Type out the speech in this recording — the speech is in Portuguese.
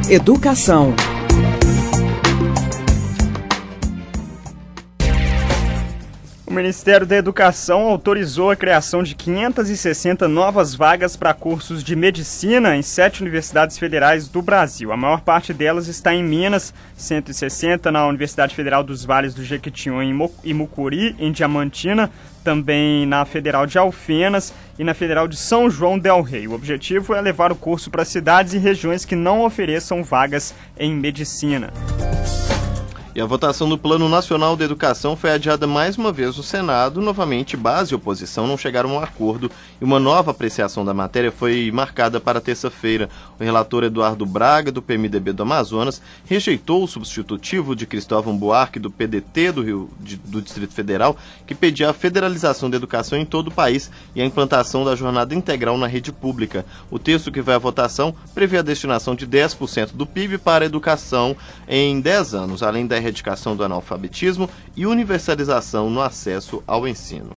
Educação. O Ministério da Educação autorizou a criação de 560 novas vagas para cursos de medicina em 7 universidades federais do Brasil. A maior parte delas está em Minas, 160 na Universidade Federal dos Vales do Jequitinhonha e Mucuri, em Diamantina, também na Federal de Alfenas e na Federal de São João del Rei. O objetivo é levar o curso para cidades e regiões que não ofereçam vagas em medicina. E a votação do Plano Nacional de Educação foi adiada mais uma vez no Senado. Novamente, base e oposição não chegaram a um acordo e uma nova apreciação da matéria foi marcada para terça-feira. O relator Eduardo Braga, do PMDB do Amazonas, rejeitou o substitutivo de Cristóvão Buarque, do PDT do Distrito Federal, que pedia a federalização da educação em todo o país e a implantação da jornada integral na rede pública. O texto que vai à votação prevê a destinação de 10% do PIB para a educação em 10 anos, além da erradicação do analfabetismo e universalização no acesso ao ensino.